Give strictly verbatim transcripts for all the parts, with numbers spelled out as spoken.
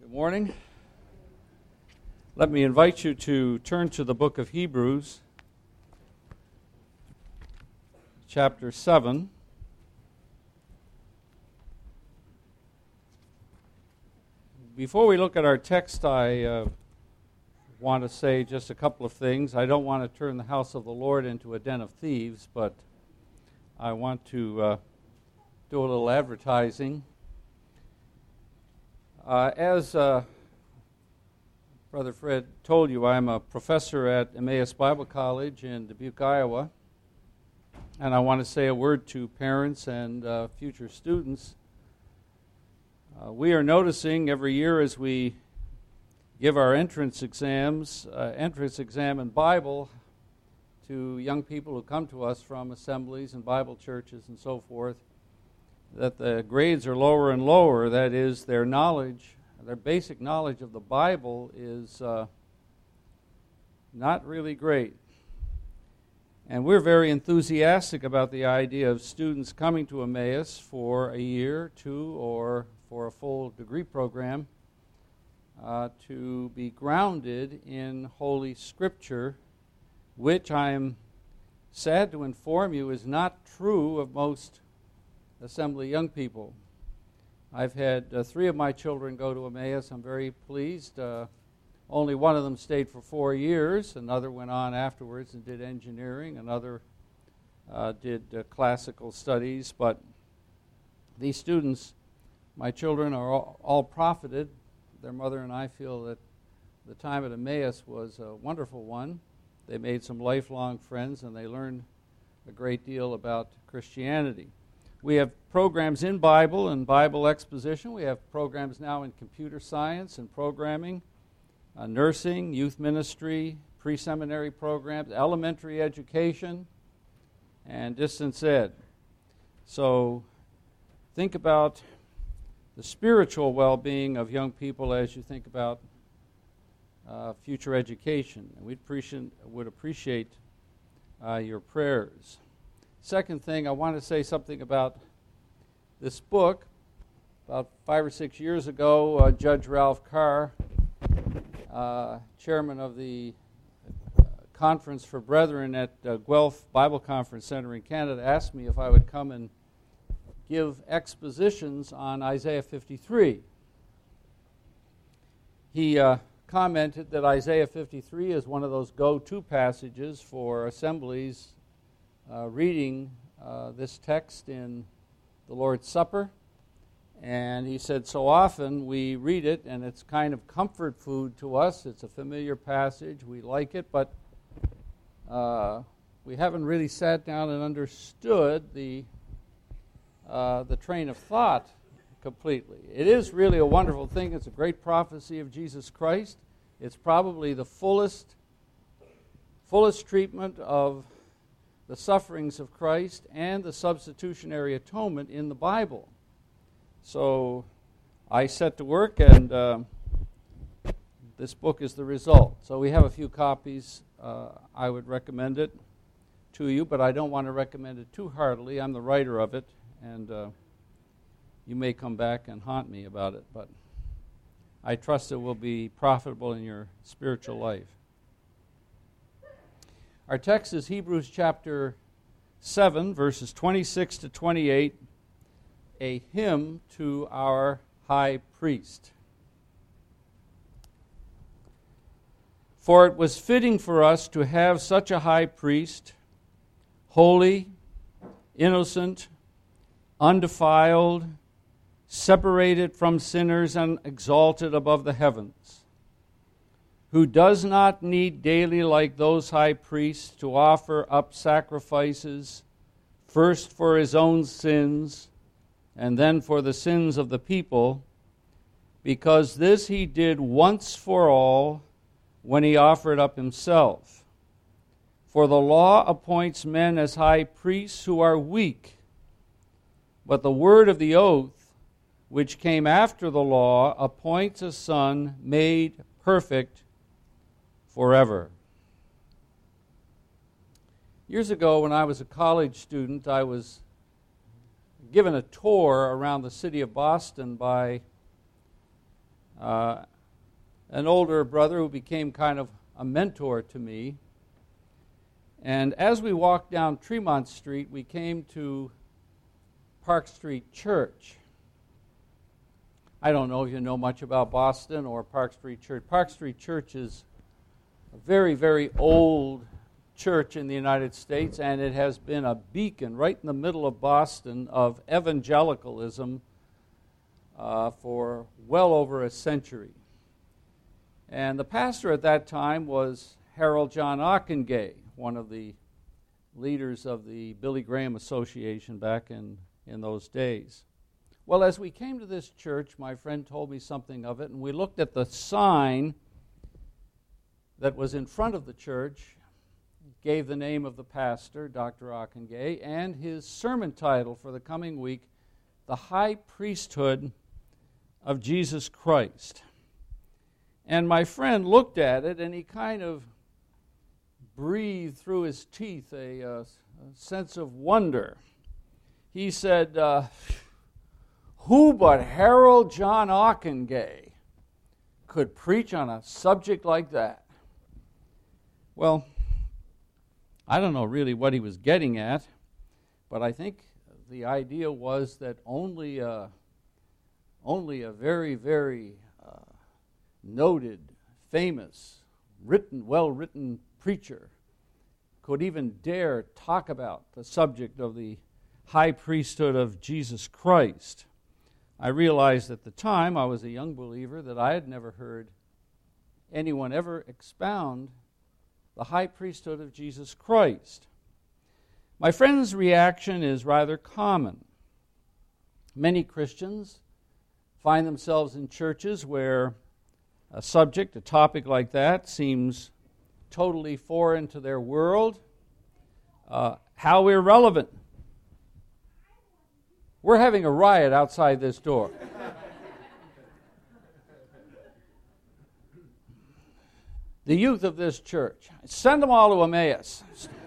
Good morning. Let me invite you to turn to the book of Hebrews, chapter seven. Before we look at our text, I uh, want to say just a couple of things. I don't want to turn the house of the Lord into a den of thieves, but I want to uh, do a little advertising. Uh, as uh, Brother Fred told you, I'm a professor at Emmaus Bible College in Dubuque, Iowa, and I want to say a word to parents and uh, future students. Uh, we are noticing every year as we give our entrance exams, uh, entrance exam in Bible to young people who come to us from assemblies and Bible churches and so forth, that the grades are lower and lower. That is, their knowledge, their basic knowledge of the Bible is uh, not really great. And we're very enthusiastic about the idea of students coming to Emmaus for a year, two, or for a full degree program uh, to be grounded in Holy Scripture, which I am sad to inform you is not true of most assembly young people. I've had uh, three of my children go to Emmaus. I'm very pleased. Uh, only one of them stayed for four years. Another went on afterwards and did engineering. Another uh, did uh, classical studies. But these students, my children, are all, all profited. Their mother and I feel that the time at Emmaus was a wonderful one. They made some lifelong friends, and they learned a great deal about Christianity. We have programs in Bible and Bible exposition. We have programs now in computer science and programming, uh, nursing, youth ministry, pre-seminary programs, elementary education, and distance ed. So think about the spiritual well-being of young people as you think about uh, future education. And we'd appreciate, would appreciate uh, your prayers. Second thing, I want to say something about this book. About five or six years ago, uh, Judge Ralph Carr, uh, chairman of the uh, Conference for Brethren at uh, Guelph Bible Conference Center in Canada, asked me if I would come and give expositions on Isaiah fifty-three. He uh, commented that Isaiah fifty-three is one of those go-to passages for assemblies Uh, reading uh, this text in the Lord's Supper. And he said, so often we read it and it's kind of comfort food to us. It's a familiar passage. We like it, but uh, we haven't really sat down and understood the, uh, the train of thought completely. It is really a wonderful thing. It's a great prophecy of Jesus Christ. It's probably the fullest, fullest treatment of the sufferings of Christ and the substitutionary atonement in the Bible. So I set to work, and uh, this book is the result. So we have a few copies. Uh, I would recommend it to you, but I don't want to recommend it too heartily. I'm the writer of it, and uh, you may come back and haunt me about it, but I trust it will be profitable in your spiritual life. Our text is Hebrews chapter seven, verses twenty-six to twenty-eight, a hymn to our high priest. For it was fitting for us to have such a high priest, holy, innocent, undefiled, separated from sinners and exalted above the heavens, who does not need daily, like those high priests, to offer up sacrifices, first for his own sins, and then for the sins of the people, because this he did once for all when he offered up himself. For the law appoints men as high priests who are weak, but the word of the oath, which came after the law, appoints a son made perfect forever. Years ago, when I was a college student, I was given a tour around the city of Boston by uh, an older brother who became kind of a mentor to me. And as we walked down Tremont Street, we came to Park Street Church. I don't know if you know much about Boston or Park Street Church. Park Street Church is a very, very old church in the United States, and it has been a beacon right in the middle of Boston of evangelicalism uh, for well over a century. And the pastor at that time was Harold John Ockenga, one of the leaders of the Billy Graham Association back in, in those days. Well, as we came to this church, my friend told me something of it, and we looked at the sign that was in front of the church, gave the name of the pastor, Doctor Ockenga, and his sermon title for the coming week, The High Priesthood of Jesus Christ. And my friend looked at it, and he kind of breathed through his teeth a, uh, a sense of wonder. He said, uh, who but Harold John Ockenga could preach on a subject like that? Well, I don't know really what he was getting at, but I think the idea was that only a, only a very, very uh, noted, famous, written, well-written preacher could even dare talk about the subject of the high priesthood of Jesus Christ. I realized at the time, I was a young believer, that I had never heard anyone ever expound the high priesthood of Jesus Christ. My friend's reaction is rather common. Many Christians find themselves in churches where a subject, a topic like that, seems totally foreign to their world. Uh, how irrelevant. We're having a riot outside this door. The youth of this church, send them all to Emmaus.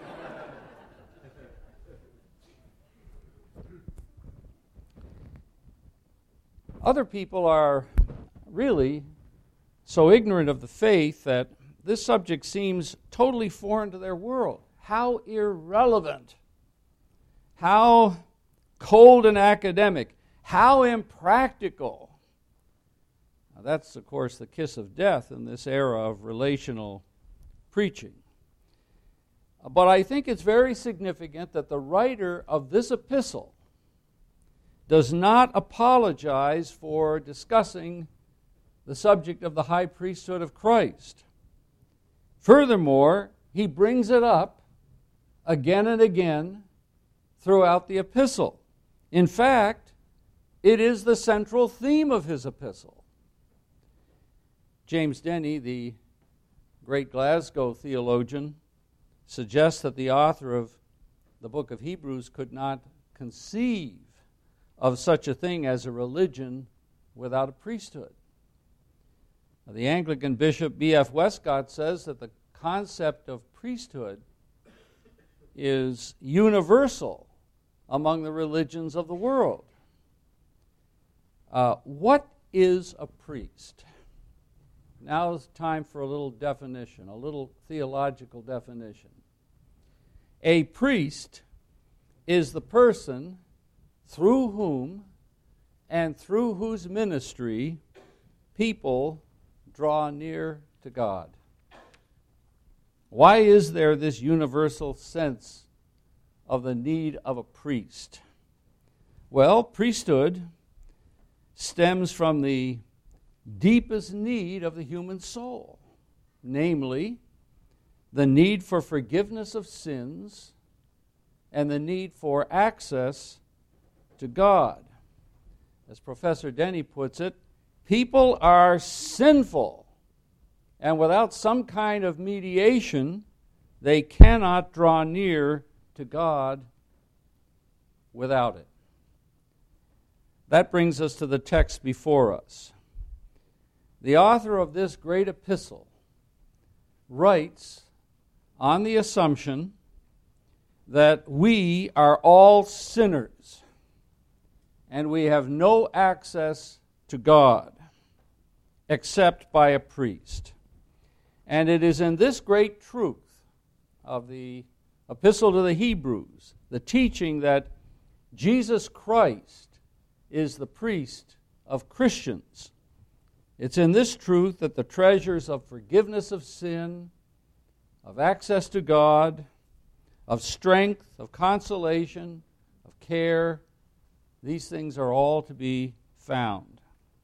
Other people are really so ignorant of the faith that this subject seems totally foreign to their world. How irrelevant. How cold and academic. How impractical. Now that's, of course, the kiss of death in this era of relational preaching. But I think it's very significant that the writer of this epistle does not apologize for discussing the subject of the high priesthood of Christ. Furthermore, he brings it up again and again throughout the epistle. In fact, it is the central theme of his epistle. James Denney, the great Glasgow theologian, suggests that the author of the book of Hebrews could not conceive of such a thing as a religion without a priesthood. Now, the Anglican bishop B F Westcott says that the concept of priesthood is universal among the religions of the world. Uh, what is a priest? Now is time for a little definition, a little theological definition. A priest is the person through whom and through whose ministry people draw near to God. Why is there this universal sense of the need of a priest? Well, priesthood stems from the deepest need of the human soul, namely the need for forgiveness of sins and the need for access to God. As Professor Denney puts it, people are sinful, and without some kind of mediation, they cannot draw near to God without it. That brings us to the text before us. The author of this great epistle writes on the assumption that we are all sinners and we have no access to God. except by a priest. And it is in this great truth of the Epistle to the Hebrews, the teaching that Jesus Christ is the priest of Christians. It's in this truth that the treasures of forgiveness of sin, of access to God, of strength, of consolation, of care, these things are all to be found.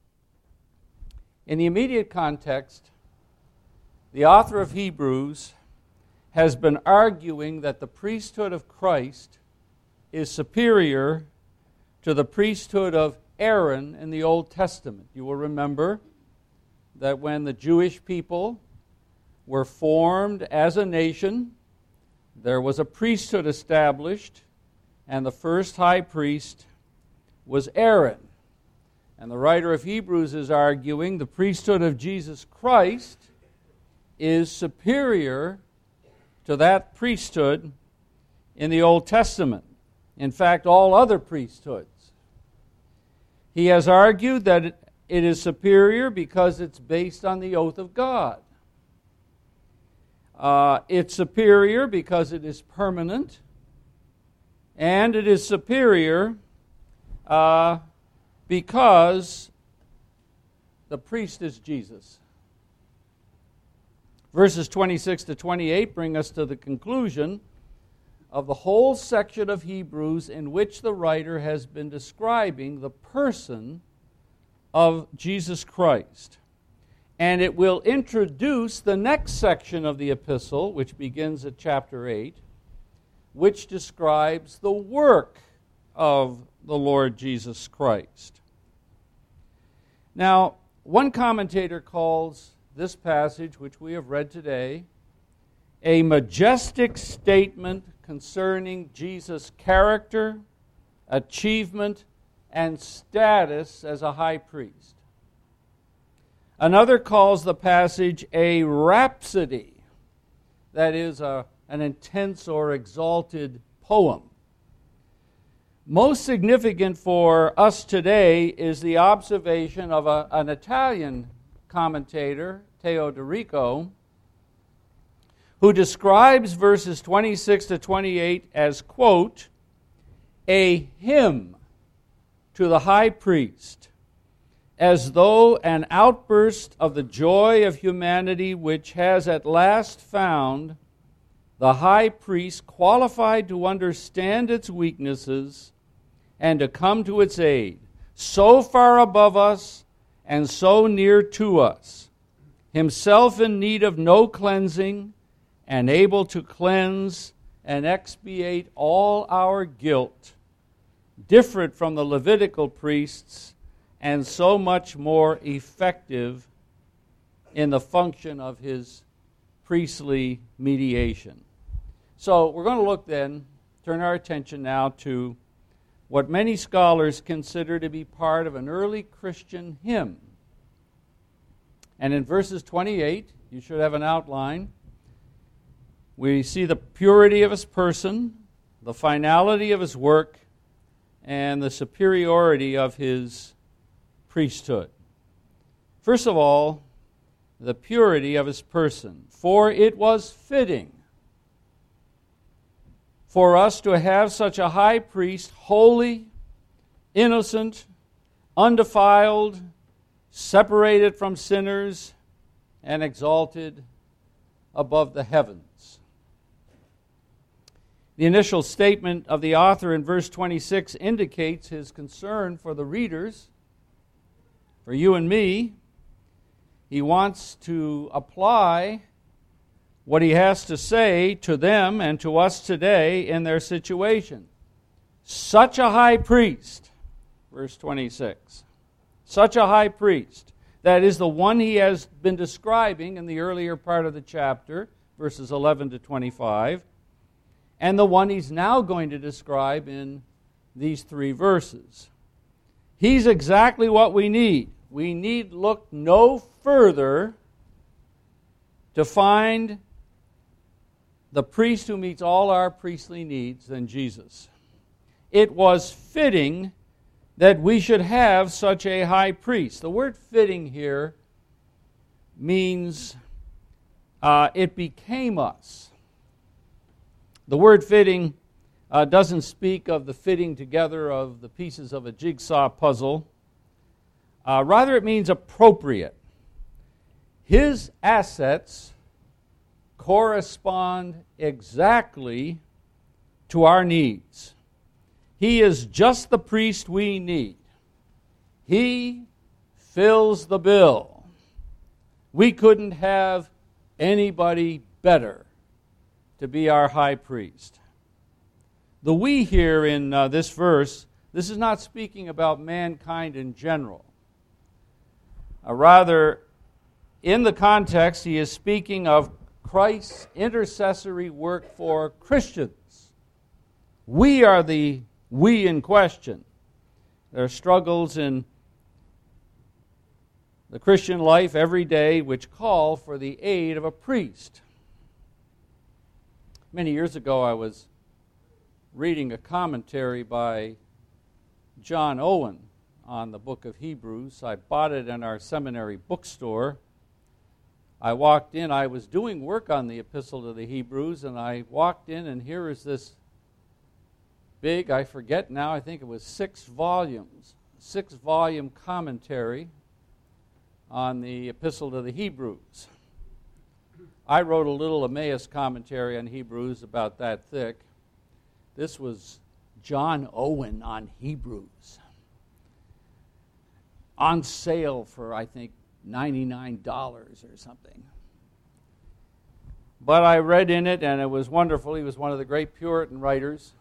In the immediate context, the author of Hebrews has been arguing that the priesthood of Christ is superior to the priesthood of Aaron in the Old Testament. You will remember that when the Jewish people were formed as a nation, there was a priesthood established, and the first high priest was Aaron. And the writer of Hebrews is arguing the priesthood of Jesus Christ is superior to that priesthood in the Old Testament. In fact, all other priesthoods. He has argued that it is superior because it's based on the oath of God. Uh, it's superior because it is permanent. And it is superior uh, because the priest is Jesus. Verses twenty-six to twenty-eight bring us to the conclusion of the whole section of Hebrews in which the writer has been describing the person of Jesus Christ. And it will introduce the next section of the epistle, which begins at chapter eight, which describes the work of the Lord Jesus Christ. Now, one commentator calls this passage, which we have read today, a majestic statement concerning Jesus' character, achievement, and status as a high priest. Another calls the passage a rhapsody, that is, a, an intense or exalted poem. Most significant for us today is the observation of a, an Italian commentator, Teodorico, who describes verses twenty-six to twenty-eight as, quote, a hymn to the high priest, as though an outburst of the joy of humanity which has at last found the high priest qualified to understand its weaknesses and to come to its aid, so far above us and so near to us, himself in need of no cleansing, and able to cleanse and expiate all our guilt, different from the Levitical priests, and so much more effective in the function of his priestly mediation. So we're going to look then, turn our attention now to what many scholars consider to be part of an early Christian hymn. And in verses twenty-eight, you should have an outline, we see the purity of his person, the finality of his work, and the superiority of his priesthood. First of all, the purity of his person. For it was fitting for us to have such a high priest, holy, innocent, undefiled, separated from sinners, and exalted above the heavens. The initial statement of the author in verse twenty-six indicates his concern for the readers, for you and me. He wants to apply what he has to say to them and to us today in their situation. Such a high priest, verse twenty-six, such a high priest, that is the one he has been describing in the earlier part of the chapter, verses eleven to twenty-five, and the one he's now going to describe in these three verses. He's exactly what we need. We need look no further to find the priest who meets all our priestly needs than Jesus. It was fitting that we should have such a high priest. The word fitting here means uh, it became us. The word fitting uh, doesn't speak of the fitting together of the pieces of a jigsaw puzzle. Uh, rather, it means appropriate. His assets correspond exactly to our needs. He is just the priest we need. He fills the bill. We couldn't have anybody better to be our high priest. The we here in uh, this verse, this is not speaking about mankind in general. Uh, rather, in the context, he is speaking of Christ's intercessory work for Christians. We are the we in question. There are struggles in the Christian life every day which call for the aid of a priest. Many years ago, I was reading a commentary by John Owen on the book of Hebrews. I bought it in our seminary bookstore. I walked in, I was doing work on the epistle to the Hebrews, and I walked in, and here is this big, I forget now, I think it was six volumes, six volume commentary on the epistle to the Hebrews. I wrote a little Emmaus commentary on Hebrews about that thick. This was John Owen on Hebrews. On sale for, I think, ninety-nine dollars or something. But I read in it, and it was wonderful. He was one of the great Puritan writers.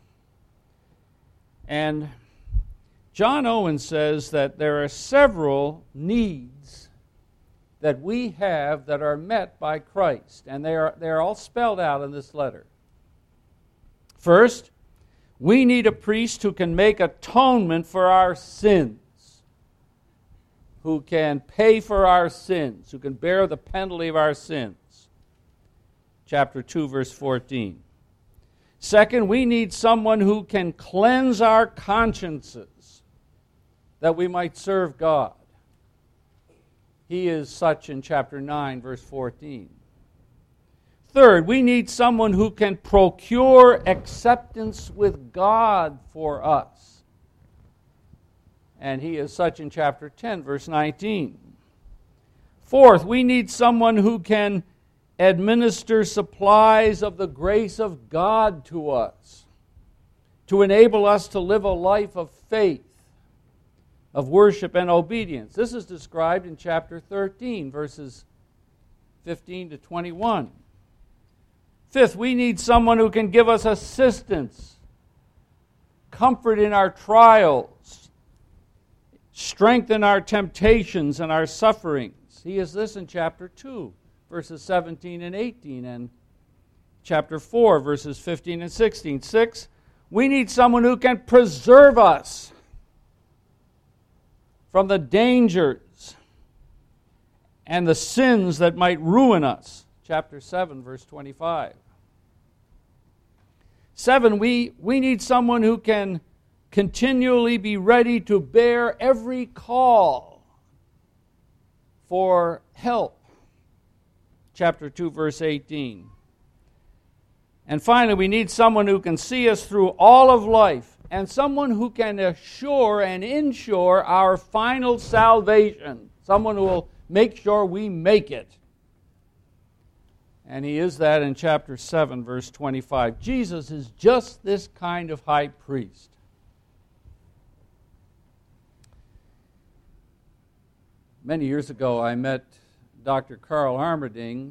And John Owen says that there are several needs that we have that are met by Christ, and they are, they are all spelled out in this letter. First, we need a priest who can make atonement for our sins, who can pay for our sins, who can bear the penalty of our sins. Chapter two, verse fourteen. Second, we need someone who can cleanse our consciences that we might serve God. He is such in chapter nine, verse fourteen. Third, we need someone who can procure acceptance with God for us. And he is such in chapter ten, verse nineteen. Fourth, we need someone who can administer supplies of the grace of God to us, to enable us to live a life of faith, of worship and obedience. This is described in chapter thirteen, verses fifteen to twenty-one. Fifth, we need someone who can give us assistance, comfort in our trials, strengthen our temptations and our sufferings. He is this in chapter two, verses seventeen and eighteen, and chapter four, verses fifteen and sixteen. Six, we need someone who can preserve us from the dangers and the sins that might ruin us. Chapter seven, verse twenty-five. Seven, we, we need someone who can continually be ready to bear every call for help. Chapter two, verse eighteen. And finally, we need someone who can see us through all of life, and someone who can assure and ensure our final salvation. Someone who will make sure we make it. And he is that in chapter seven, verse twenty-five. Jesus is just this kind of high priest. Many years ago, I met Doctor Carl Armerding,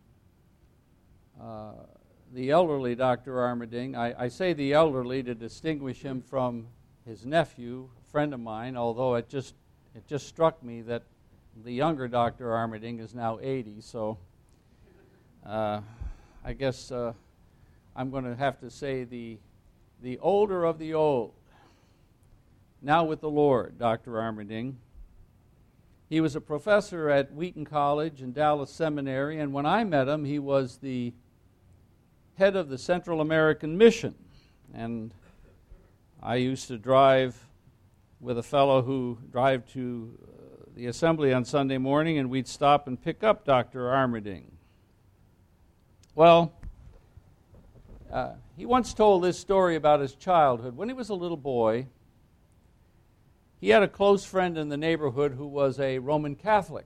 uh, the elderly Doctor Armerding. I, I say the elderly to distinguish him from his nephew, a friend of mine, although it just it just struck me that the younger Doctor Armerding is now eighty, so uh, I guess uh, I'm going to have to say the the older of the old. Now with the Lord, Doctor Armerding. He was a professor at Wheaton College and Dallas Seminary, and when I met him, he was the head of the Central American Mission. And I used to drive with a fellow who drive to uh, the assembly on Sunday morning, and we'd stop and pick up Doctor Armerding. Well, uh, he once told this story about his childhood. When he was a little boy, he had a close friend in the neighborhood who was a Roman Catholic.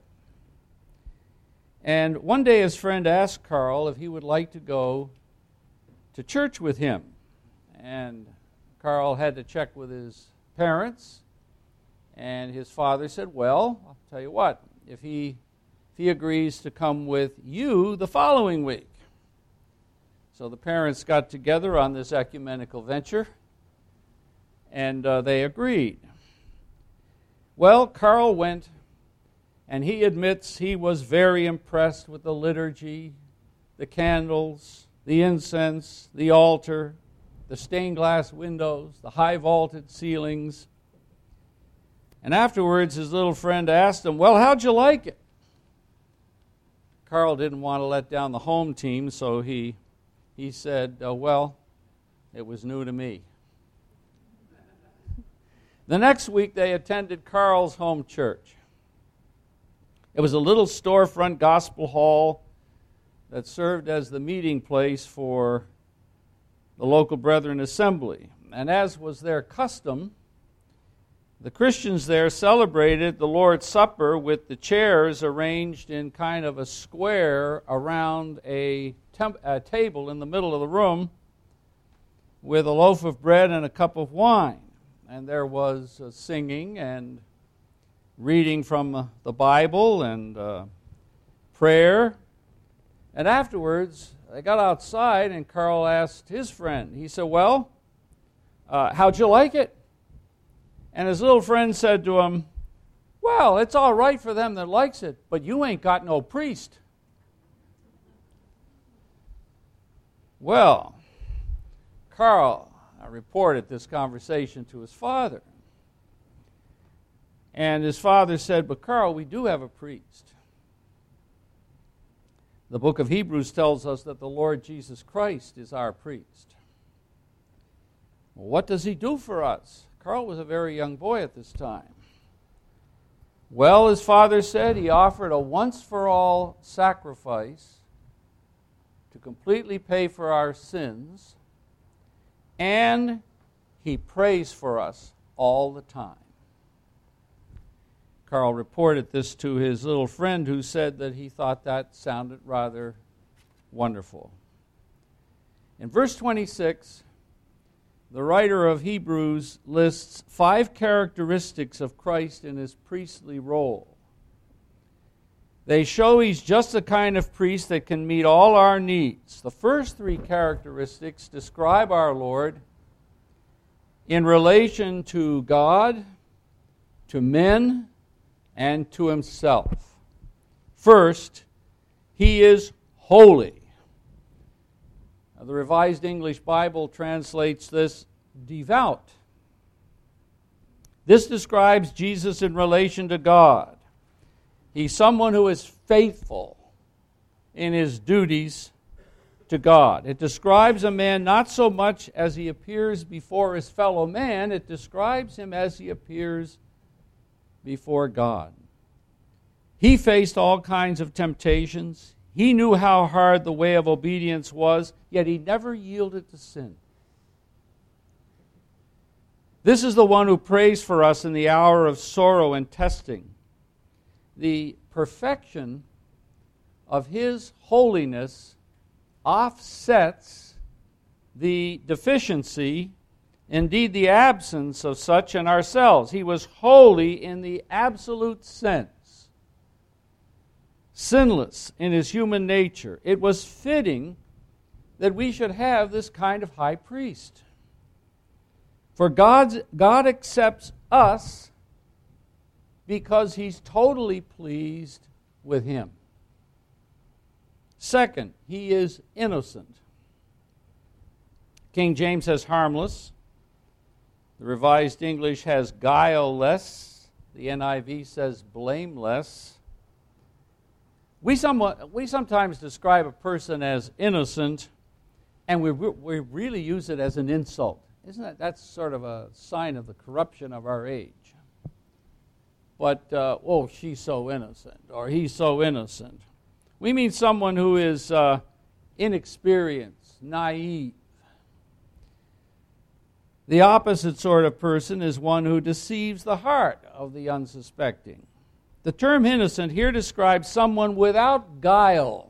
And one day his friend asked Carl if he would like to go to church with him. And Carl had to check with his parents. And his father said, well, I'll tell you what, if he, if he agrees to come with you the following week. So the parents got together on this ecumenical venture, and uh, they agreed. Well, Carl went, and he admits he was very impressed with the liturgy, the candles, the incense, the altar, the stained glass windows, the high vaulted ceilings. And afterwards, his little friend asked him, well, how'd you like it? Carl didn't want to let down the home team, so he, he said, oh, well, it was new to me. The next week, they attended Carl's home church. It was a little storefront gospel hall that served as the meeting place for the local Brethren assembly. And as was their custom, the Christians there celebrated the Lord's Supper with the chairs arranged in kind of a square around a, temp- a table in the middle of the room with a loaf of bread and a cup of wine. And there was uh, singing and reading from uh, the Bible and uh, prayer. And afterwards, they got outside and Carl asked his friend. He said, well, uh, how'd you like it? And his little friend said to him, well, it's all right for them that likes it, but you ain't got no priest. Well, Carl reported this conversation to his father. And his father said, but Carl, we do have a priest. The book of Hebrews tells us that the Lord Jesus Christ is our priest. Well, what does he do for us? Carl was a very young boy at this time. Well, his father said he offered a once-for-all sacrifice to completely pay for our sins, and he prays for us all the time. Carl reported this to his little friend, who said that he thought that sounded rather wonderful. In verse twenty-six, the writer of Hebrews lists five characteristics of Christ in his priestly role. They show he's just the kind of priest that can meet all our needs. The first three characteristics describe our Lord in relation to God, to men, and to himself. First, he is holy. Now, the Revised English Bible translates this devout. This describes Jesus in relation to God. He's someone who is faithful in his duties to God. It describes a man not so much as he appears before his fellow man, it describes him as he appears before God. He faced all kinds of temptations. He knew how hard the way of obedience was, yet he never yielded to sin. This is the one who prays for us in the hour of sorrow and testing. The perfection of his holiness offsets the deficiency, indeed the absence of such in ourselves. He was holy in the absolute sense, sinless in his human nature. It was fitting that we should have this kind of high priest. For God's, God accepts us because he's totally pleased with him. Second, he is innocent. King James has harmless. The Revised English has guileless. The N I V says blameless. We, somewhat, we sometimes describe a person as innocent, and we, we really use it as an insult. Isn't that that's sort of a sign of the corruption of our age? but, uh, oh, she's so innocent, or he's so innocent. We mean someone who is uh, inexperienced, naive. The opposite sort of person is one who deceives the heart of the unsuspecting. The term innocent here describes someone without guile,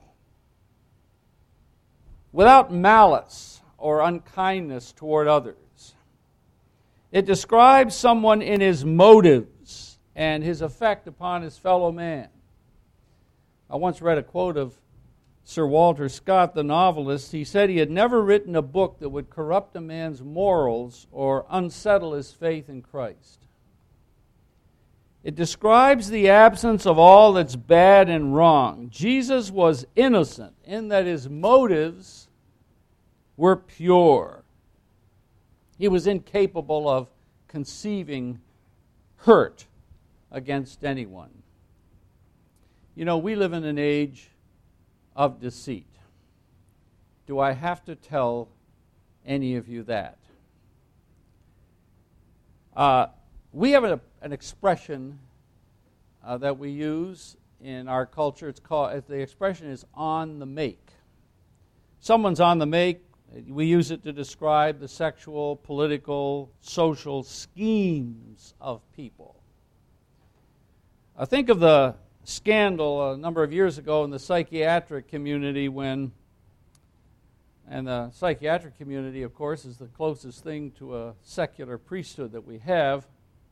without malice or unkindness toward others. It describes someone in his motives and his effect upon his fellow man. I once read a quote of Sir Walter Scott, the novelist. He said he had never written a book that would corrupt a man's morals or unsettle his faith in Christ. It describes the absence of all that's bad and wrong. Jesus was innocent in that his motives were pure. He was incapable of conceiving hurt against anyone. You know, we live in an age of deceit. Do I have to tell any of you that? Uh, we have a, an expression uh, that we use in our culture. It's called, the expression is on the make. Someone's on the make. We use it to describe the sexual, political, social schemes of people. I think of the scandal a number of years ago in the psychiatric community when, and the psychiatric community, of course, is the closest thing to a secular priesthood that we have.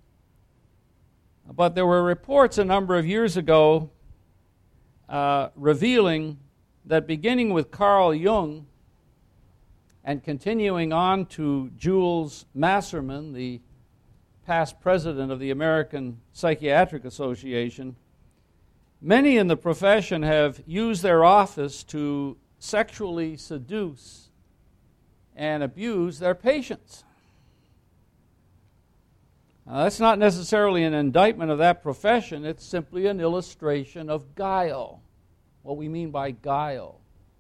But there were reports a number of years ago uh, revealing that beginning with Carl Jung and continuing on to Jules Masserman, the past president of the American Psychiatric Association, many in the profession have used their office to sexually seduce and abuse their patients. Now, that's not necessarily an indictment of that profession. It's simply an illustration of guile, what we mean by guile.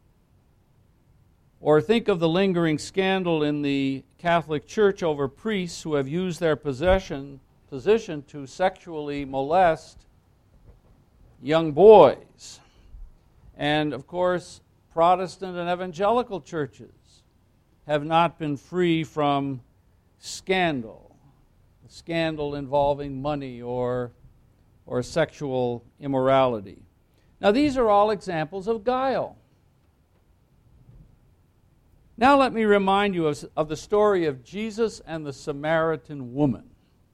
Or think of the lingering scandal in the Catholic Church over priests who have used their possession, position to sexually molest young boys. And, of course, Protestant and evangelical churches have not been free from scandal, scandal involving money or, or sexual immorality. Now, these are all examples of guile. Now let me remind you of, of the story of Jesus and the Samaritan woman.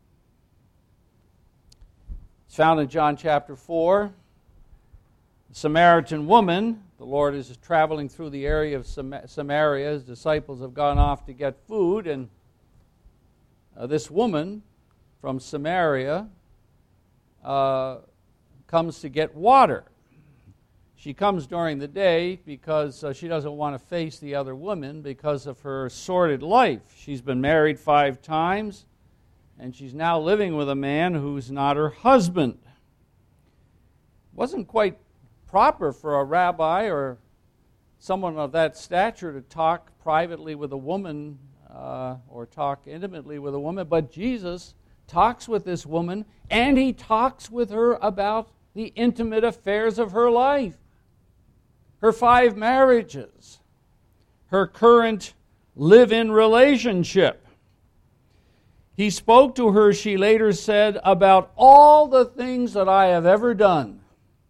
It's found in John chapter four. The Samaritan woman, the Lord is traveling through the area of Sam- Samaria. His disciples have gone off to get food, and uh, this woman from Samaria uh, comes to get water. She comes during the day because uh, she doesn't want to face the other women because of her sordid life. She's been married five times, and she's now living with a man who's not her husband. It wasn't quite proper for a rabbi or someone of that stature to talk privately with a woman uh, or talk intimately with a woman, but Jesus talks with this woman, and he talks with her about the intimate affairs of her life. Her five marriages, her current live-in relationship. He spoke to her, she later said, about all the things that I have ever done.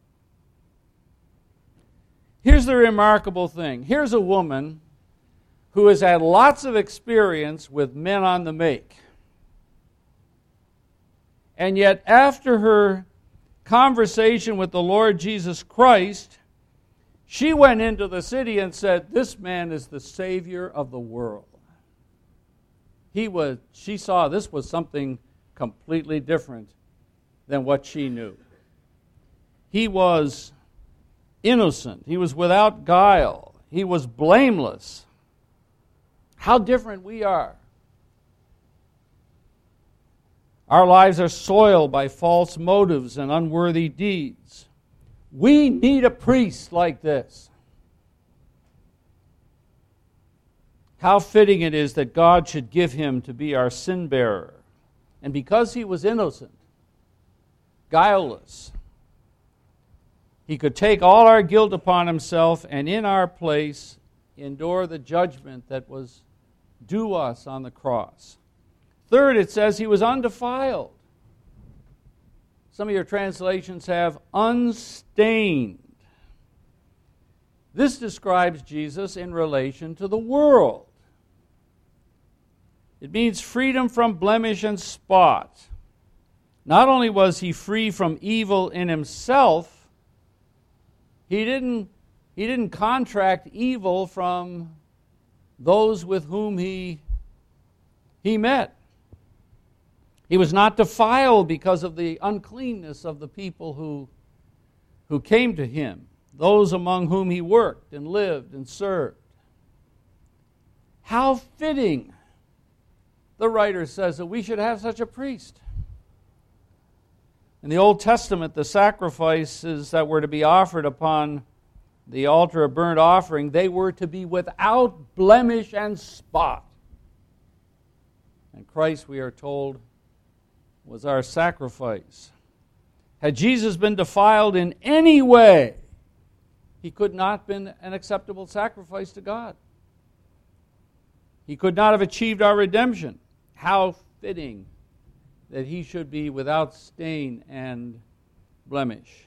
Here's the remarkable thing. Here's a woman who has had lots of experience with men on the make. And yet, after her conversation with the Lord Jesus Christ, she went into the city and said, this man is the Savior of the world. He was, she saw this was something completely different than what she knew. He was innocent. He was without guile. He was blameless. How different we are. Our lives are soiled by false motives and unworthy deeds. We need a priest like this. How fitting it is that God should give him to be our sin bearer. And because he was innocent, guileless. He could take all our guilt upon himself and in our place endure the judgment that was due us on the cross. Third, it says he was undefiled. Some of your translations have unstained. This describes Jesus in relation to the world. It means freedom from blemish and spot. Not only was he free from evil in himself, he didn't, he didn't contract evil from those with whom he, he met. He was not defiled because of the uncleanness of the people who, who came to him, those among whom he worked and lived and served. How fitting, the writer says, that we should have such a priest. In the Old Testament, the sacrifices that were to be offered upon the altar of burnt offering, they were to be without blemish and spot. And Christ, we are told, was our sacrifice. Had Jesus been defiled in any way, he could not have been an acceptable sacrifice to God. He could not have achieved our redemption. How fitting that he should be without stain and blemish.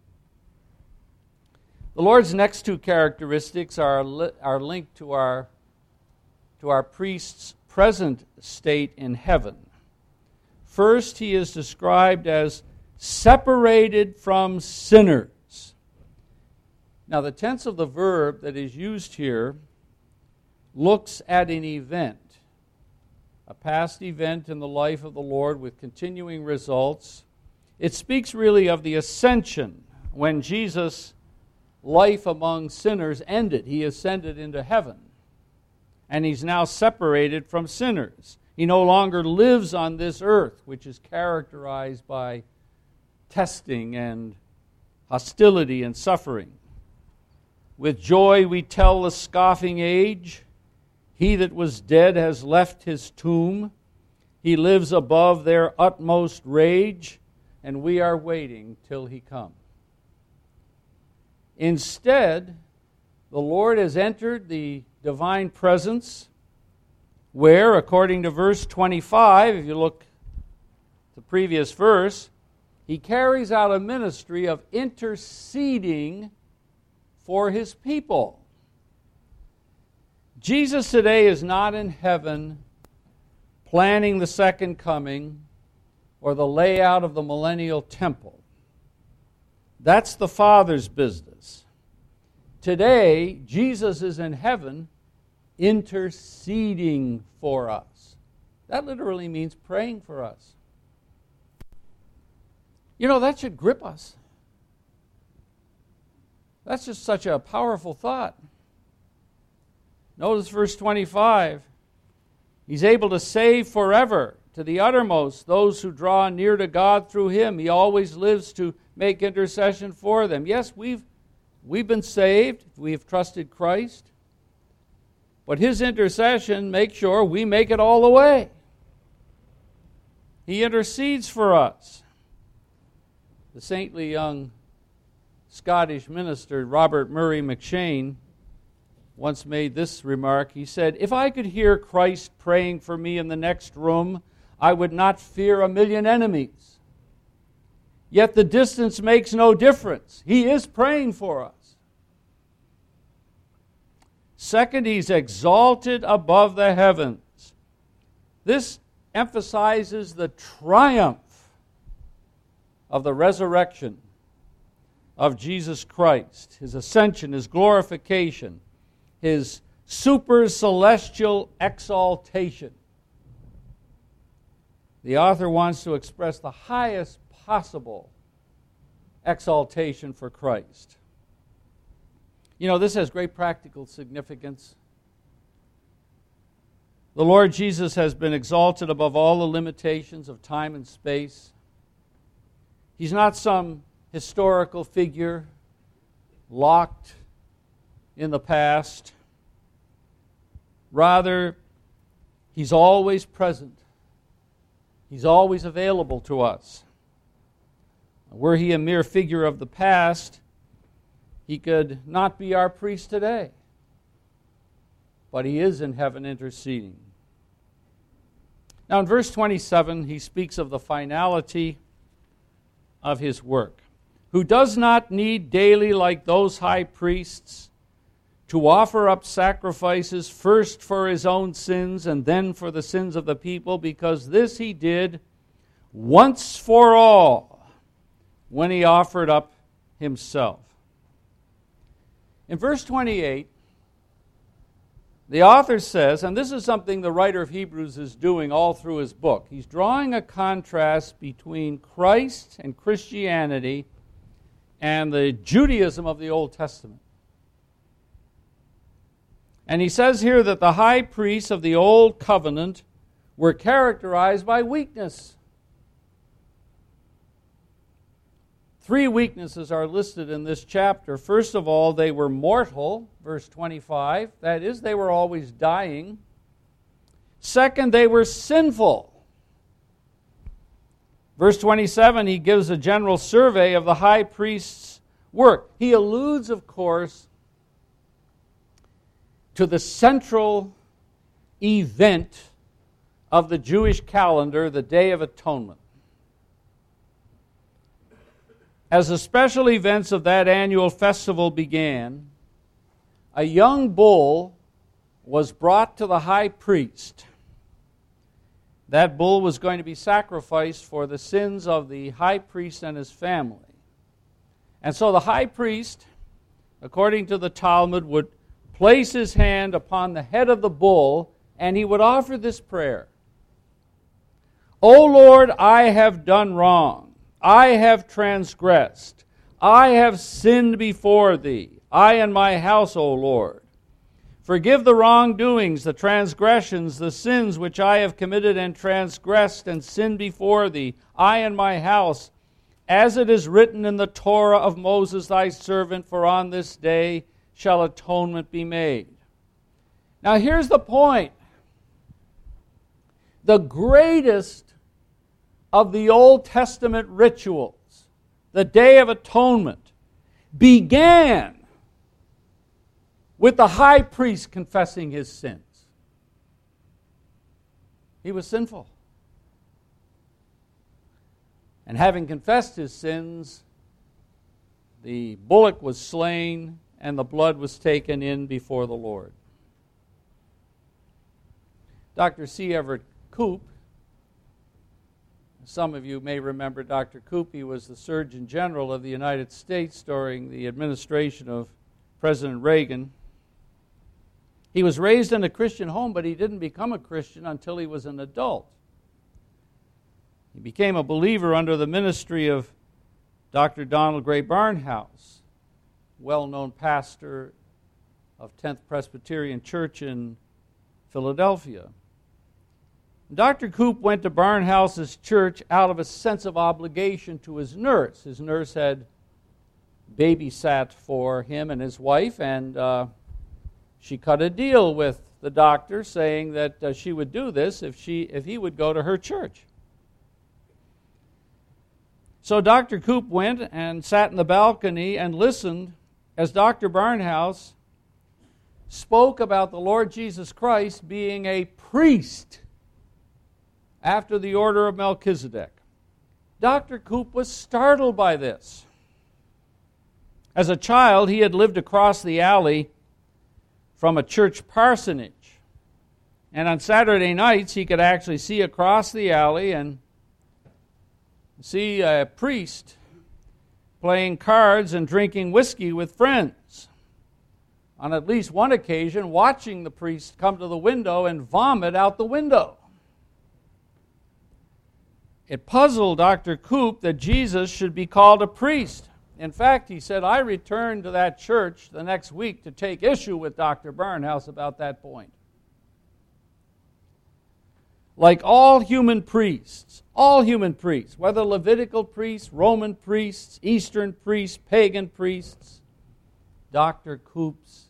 The Lord's next two characteristics are, li- are linked to our, to our priest's present state in heaven. First, he is described as separated from sinners. Now, the tense of the verb that is used here looks at an event, a past event in the life of the Lord with continuing results. It speaks really of the ascension, when Jesus' life among sinners ended. He ascended into heaven, and he's now separated from sinners. He no longer lives on this earth, which is characterized by testing and hostility and suffering. With joy we tell the scoffing age, he that was dead has left his tomb. He lives above their utmost rage, and we are waiting till he come. Instead, the Lord has entered the divine presence where, according to verse twenty-five, if you look at the previous verse, he carries out a ministry of interceding for his people. Jesus today is not in heaven planning the second coming or the layout of the millennial temple. That's the Father's business. Today, Jesus is in heaven interceding for us. That literally means praying for us. You know, that should grip us. That's just such a powerful thought. Notice verse twenty-five. He's able to save forever to the uttermost those who draw near to God through him. He always lives to make intercession for them. Yes, we've, we've been saved. We have trusted Christ. But his intercession makes sure we make it all the way. He intercedes for us. The saintly young Scottish minister, Robert Murray McCheyne, once made this remark. He said, "If I could hear Christ praying for me in the next room, I would not fear a million enemies. Yet the distance makes no difference. He is praying for us." Second, he's exalted above the heavens. This emphasizes the triumph of the resurrection of Jesus Christ, his ascension, his glorification, his super celestial exaltation. The author wants to express the highest possible exaltation for Christ. You know, this has great practical significance. The Lord Jesus has been exalted above all the limitations of time and space. He's not some historical figure locked in the past. Rather, he's always present. He's always available to us. Were he a mere figure of the past, he could not be our priest today. But he is in heaven interceding. Now in verse twenty-seven, he speaks of the finality of his work. Who does not need daily, like those high priests, to offer up sacrifices first for his own sins and then for the sins of the people, because this he did once for all when he offered up himself. In verse twenty-eight, the author says, and this is something the writer of Hebrews is doing all through his book, he's drawing a contrast between Christ and Christianity and the Judaism of the Old Testament. And he says here that the high priests of the Old Covenant were characterized by weakness. Three weaknesses are listed in this chapter. First of all, they were mortal, verse twenty-five. That is, they were always dying. Second, they were sinful. Verse twenty-seven, he gives a general survey of the high priest's work. He alludes, of course, to the central event of the Jewish calendar, the Day of Atonement. As the special events of that annual festival began, a young bull was brought to the high priest. That bull was going to be sacrificed for the sins of the high priest and his family. And so the high priest, according to the Talmud, would place his hand upon the head of the bull, and he would offer this prayer. O Lord, I have done wrong. I have transgressed. I have sinned before thee. I and my house, O Lord. Forgive the wrongdoings, the transgressions, the sins which I have committed and transgressed and sinned before thee, I and my house, as it is written in the Torah of Moses thy servant, for on this day shall atonement be made. Now here's the point. The greatest of the Old Testament rituals, the Day of Atonement, began with the high priest confessing his sins. He was sinful. And having confessed his sins, the bullock was slain and the blood was taken in before the Lord. Doctor C. Everett Koop, some of you may remember Doctor Koop. He was the Surgeon General of the United States during the administration of President Reagan. He was raised in a Christian home, but he didn't become a Christian until he was an adult. He became a believer under the ministry of Doctor Donald Gray Barnhouse, well-known pastor of tenth Presbyterian Church in Philadelphia. Doctor Koop went to Barnhouse's church out of a sense of obligation to his nurse. His nurse had babysat for him and his wife, and uh, she cut a deal with the doctor saying that uh, she would do this if she if he would go to her church. So Doctor Koop went and sat in the balcony and listened as Doctor Barnhouse spoke about the Lord Jesus Christ being a priest after the order of Melchizedek. Doctor Koop was startled by this. As a child, he had lived across the alley from a church parsonage. And on Saturday nights, he could actually see across the alley and see a priest playing cards and drinking whiskey with friends. On at least one occasion, watching the priest come to the window and vomit out the window. It puzzled Doctor Koop that Jesus should be called a priest. In fact, he said, I returned to that church the next week to take issue with Doctor Barnhouse about that point. Like all human priests, all human priests, whether Levitical priests, Roman priests, Eastern priests, pagan priests, Doctor Koop's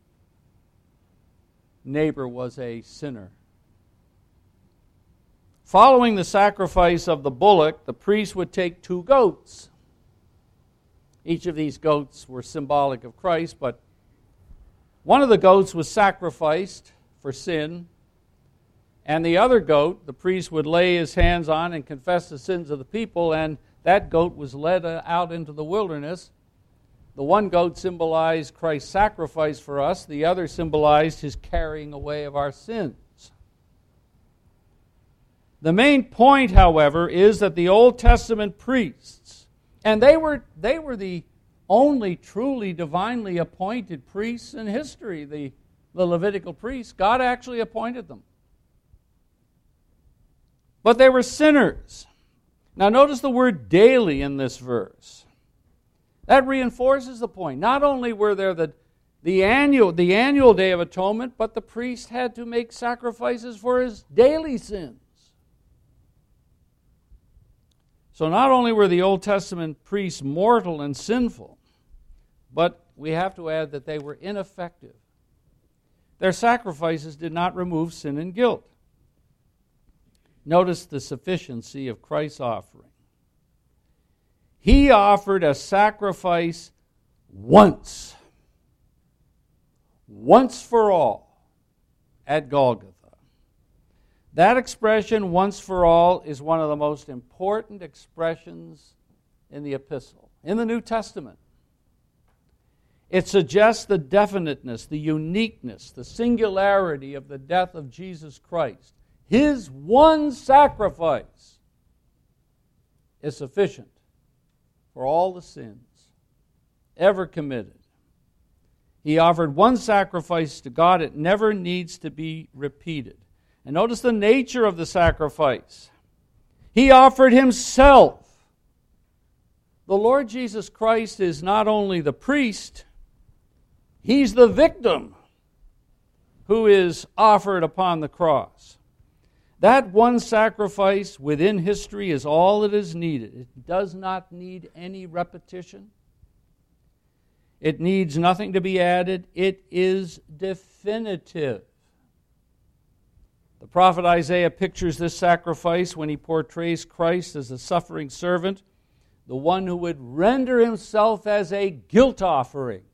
neighbor was a sinner, Following the sacrifice of the bullock, the priest would take two goats. Each of these goats were symbolic of Christ, but one of the goats was sacrificed for sin, and the other goat, the priest would lay his hands on and confess the sins of the people, and that goat was led out into the wilderness. The one goat symbolized Christ's sacrifice for us. The other symbolized his carrying away of our sins. The main point, however, is that the Old Testament priests, and they were they were the only truly divinely appointed priests in history, the, the Levitical priests. God actually appointed them. But they were sinners. Now notice the word daily in this verse. That reinforces the point. Not only were there the, the, annual, the annual Day of Atonement, but the priest had to make sacrifices for his daily sins. So not only were the Old Testament priests mortal and sinful, but we have to add that they were ineffective. Their sacrifices did not remove sin and guilt. Notice the sufficiency of Christ's offering. He offered a sacrifice once, once for all, at Golgotha. That expression, once for all, is one of the most important expressions in the epistle, in the New Testament. It suggests the definiteness, the uniqueness, the singularity of the death of Jesus Christ. His one sacrifice is sufficient for all the sins ever committed. He offered one sacrifice to God. It never needs to be repeated. And notice the nature of the sacrifice. He offered himself. The Lord Jesus Christ is not only the priest, he's the victim who is offered upon the cross. That one sacrifice within history is all that is needed. It does not need any repetition. It needs nothing to be added. It is definitive. The prophet Isaiah pictures this sacrifice when he portrays Christ as a suffering servant, the one who would render himself as a guilt offering.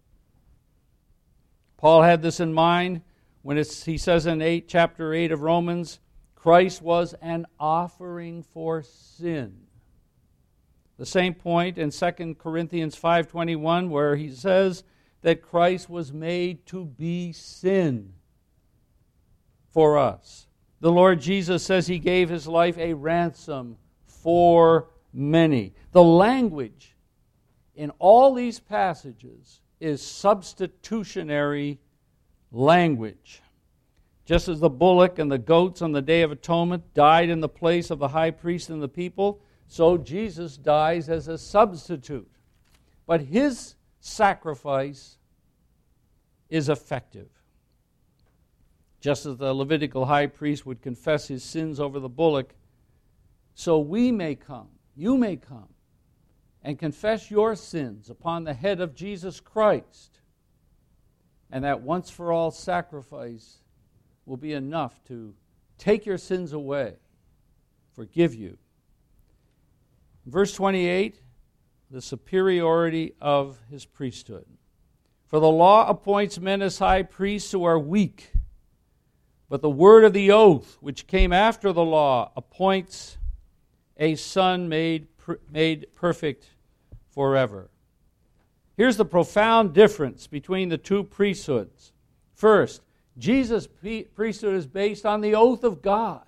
Paul had this in mind when it's, he says in eight, chapter eight of Romans, Christ was an offering for sin. The same point in Second Corinthians five twenty-one where he says that Christ was made to be sin for us. The Lord Jesus says he gave his life a ransom for many. The language in all these passages is substitutionary language. Just as the bullock and the goats on the Day of Atonement died in the place of the high priest and the people, so Jesus dies as a substitute. But his sacrifice is effective. Just as the Levitical high priest would confess his sins over the bullock, so we may come, you may come, and confess your sins upon the head of Jesus Christ. And that once-for-all sacrifice will be enough to take your sins away, forgive you. Verse twenty-eight, the superiority of his priesthood. For the law appoints men as high priests who are weak, but the word of the oath, which came after the law, appoints a son made, made perfect forever. Here's the profound difference between the two priesthoods. First, Jesus' priesthood is based on the oath of God.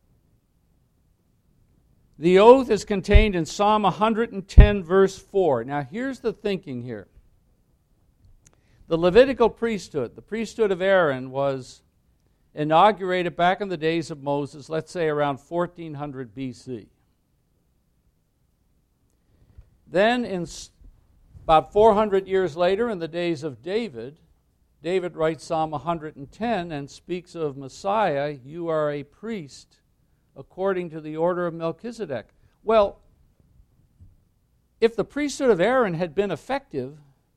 The oath is contained in Psalm one hundred ten, verse four. Now, here's the thinking here. The Levitical priesthood, the priesthood of Aaron, was inaugurated back in the days of Moses, let's say around fourteen hundred B C. Then, in about four hundred years later, in the days of David, David writes Psalm one hundred ten and speaks of Messiah, you are a priest according to the order of Melchizedek. Well, if the priesthood of Aaron had been effective,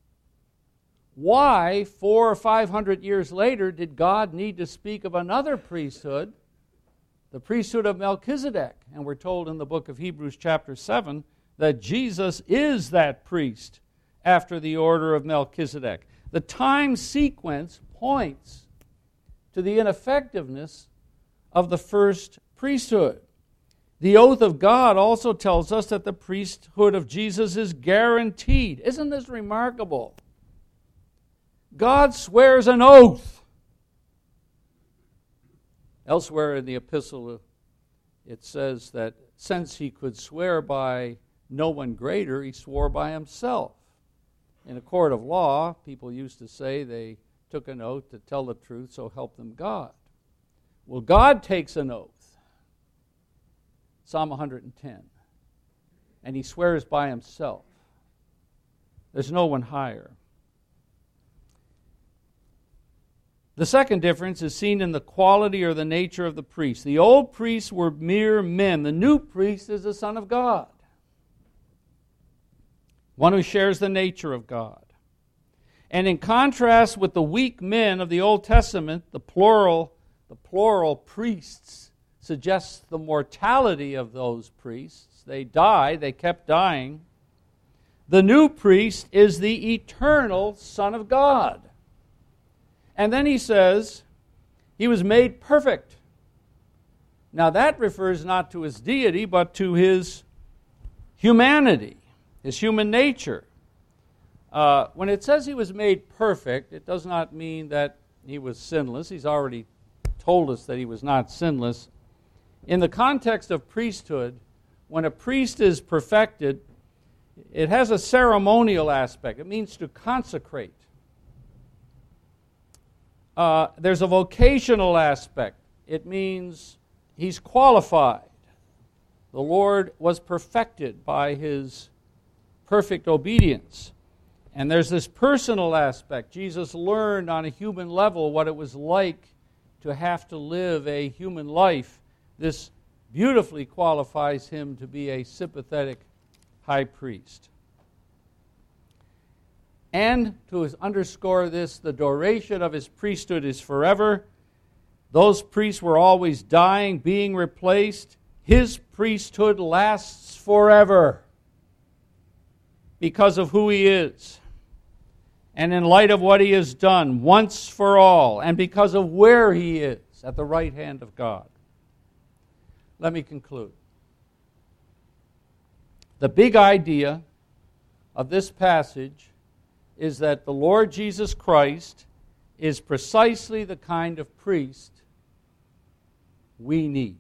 why, four or five hundred years later, did God need to speak of another priesthood, the priesthood of Melchizedek. And we're told in the book of Hebrews chapter seven that Jesus is that priest after the order of Melchizedek. The time sequence points to the ineffectiveness of the first priesthood. The oath of God also tells us that the priesthood of Jesus is guaranteed. Isn't this remarkable? God swears an oath. Elsewhere in the epistle, it says that since he could swear by no one greater, he swore by himself. In a court of law, people used to say they took an oath to tell the truth, so help them God. Well, God takes an oath. Psalm one hundred ten. And he swears by himself. There's no one higher. The second difference is seen in the quality or the nature of the priest. The old priests were mere men. The new priest is the Son of God, one who shares the nature of God. And in contrast with the weak men of the Old Testament, the plural, the plural priests suggests the mortality of those priests. They died, they kept dying. The new priest is the eternal Son of God. And then he says, he was made perfect. Now that refers not to his deity, but to his humanity, his human nature. Uh, when it says he was made perfect, it does not mean that he was sinless. He's already told us that he was not sinless. In the context of priesthood, when a priest is perfected, it has a ceremonial aspect. It means to consecrate. Uh, there's a vocational aspect. It means he's qualified. The Lord was perfected by his perfect obedience. And there's this personal aspect. Jesus learned on a human level what it was like to have to live a human life. This beautifully qualifies him to be a sympathetic high priest. And to underscore this, the duration of his priesthood is forever. Those priests were always dying, being replaced. His priesthood lasts forever because of who he is. And in light of what he has done once for all, and because of where he is at the right hand of God. Let me conclude. The big idea of this passage is that the Lord Jesus Christ is precisely the kind of priest we need.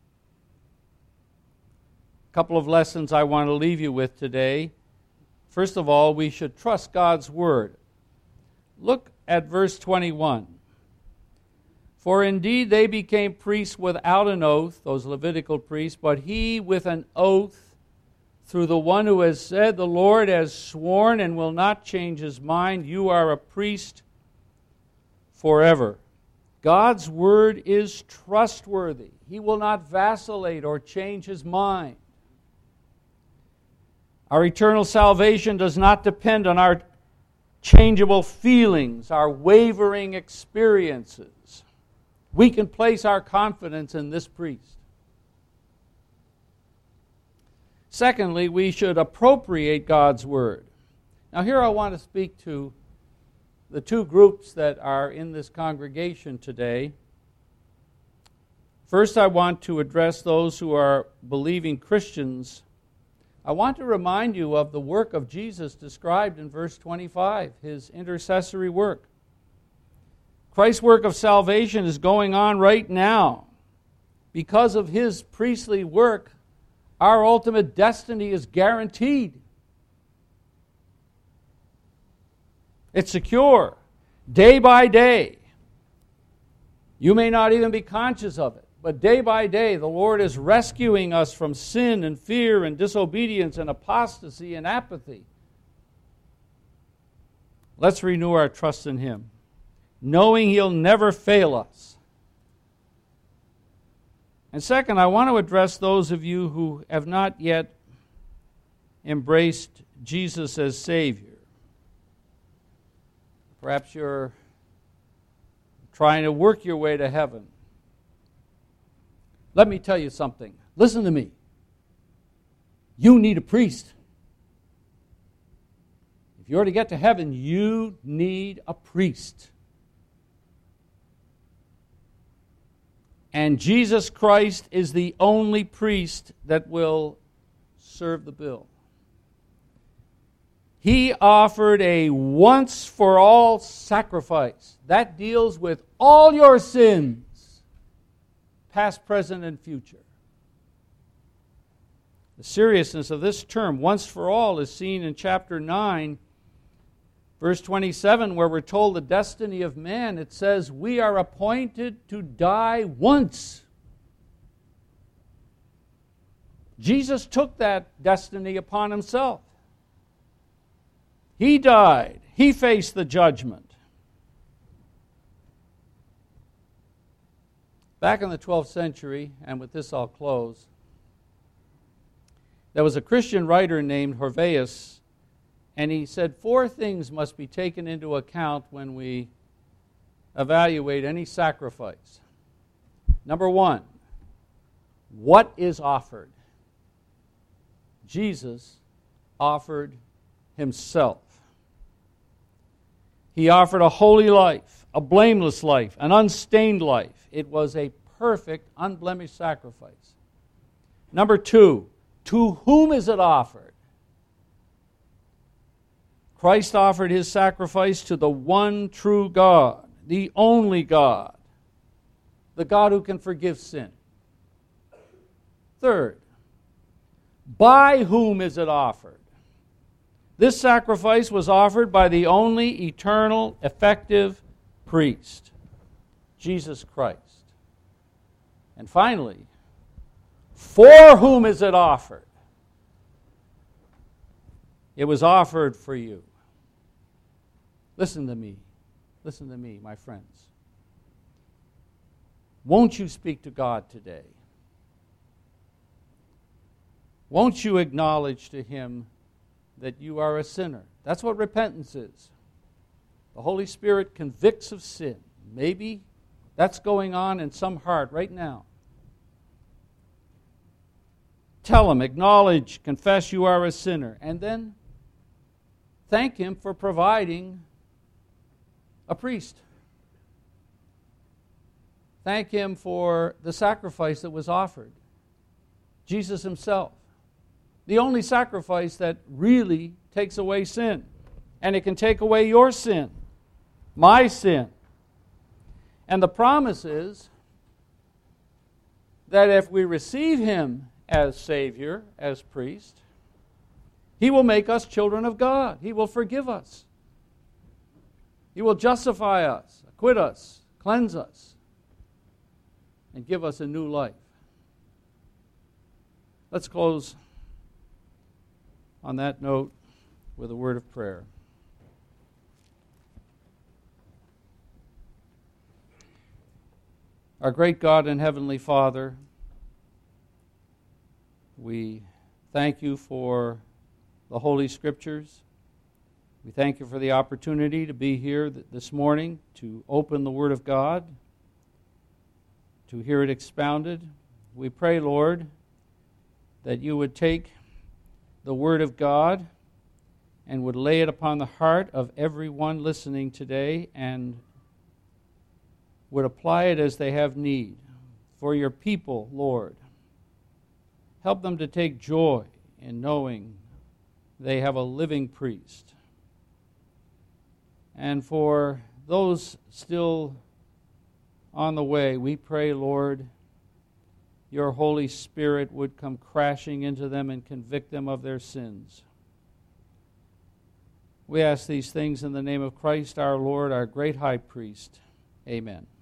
A couple of lessons I want to leave you with today. First of all, we should trust God's word. Look at verse twenty-one. For indeed they became priests without an oath, those Levitical priests, but he with an oath, through the one who has said, the Lord has sworn and will not change his mind, you are a priest forever. God's word is trustworthy. He will not vacillate or change his mind. Our eternal salvation does not depend on our changeable feelings, our wavering experiences. We can place our confidence in this priest. Secondly, we should appropriate God's word. Now here I want to speak to the two groups that are in this congregation today. First, I want to address those who are believing Christians. I want to remind you of the work of Jesus described in verse twenty-five, his intercessory work. Christ's work of salvation is going on right now. Because of his priestly work, our ultimate destiny is guaranteed. It's secure, day by day. You may not even be conscious of it, but day by day the Lord is rescuing us from sin and fear and disobedience and apostasy and apathy. Let's renew our trust in him, knowing he'll never fail us. And second, I want to address those of you who have not yet embraced Jesus as Savior. Perhaps you're trying to work your way to heaven. Let me tell you something. Listen to me. You need a priest. If you're to get to heaven, you need a priest. And Jesus Christ is the only priest that will serve the bill. He offered a once-for-all sacrifice that deals with all your sins, past, present, and future. The seriousness of this term, once for all, is seen in chapter nine, verse twenty-seven, where we're told the destiny of man. It says, we are appointed to die once. Jesus took that destiny upon himself. He died. He faced the judgment. Back in the twelfth century, and with this I'll close, there was a Christian writer named Horvaeus, and he said four things must be taken into account when we evaluate any sacrifice. Number one, what is offered? Jesus offered himself. He offered a holy life, a blameless life, an unstained life. It was a perfect, unblemished sacrifice. Number two, to whom is it offered? Christ offered his sacrifice to the one true God, the only God, the God who can forgive sin. Third, by whom is it offered? This sacrifice was offered by the only eternal, effective priest, Jesus Christ. And finally, for whom is it offered? It was offered for you. Listen to me. Listen to me, my friends. Won't you speak to God today? Won't you acknowledge to him that you are a sinner? That's what repentance is. The Holy Spirit convicts of sin. Maybe that's going on in some heart right now. Tell him, acknowledge, confess you are a sinner, and then thank him for providing a priest. Thank him for the sacrifice that was offered. Jesus himself. The only sacrifice that really takes away sin. And it can take away your sin, my sin. And the promise is that if we receive him as Savior, as priest, he will make us children of God. He will forgive us. He will justify us, acquit us, cleanse us, and give us a new life. Let's close on that note with a word of prayer. Our great God and Heavenly Father, we thank you for the Holy Scriptures. We thank you for the opportunity to be here this morning to open the Word of God, to hear it expounded. We pray, Lord, that you would take the Word of God and would lay it upon the heart of everyone listening today and would apply it as they have need. For your people, Lord, help them to take joy in knowing they have a living priest. And for those still on the way, we pray, Lord, your Holy Spirit would come crashing into them and convict them of their sins. We ask these things in the name of Christ, our Lord, our great high priest. Amen.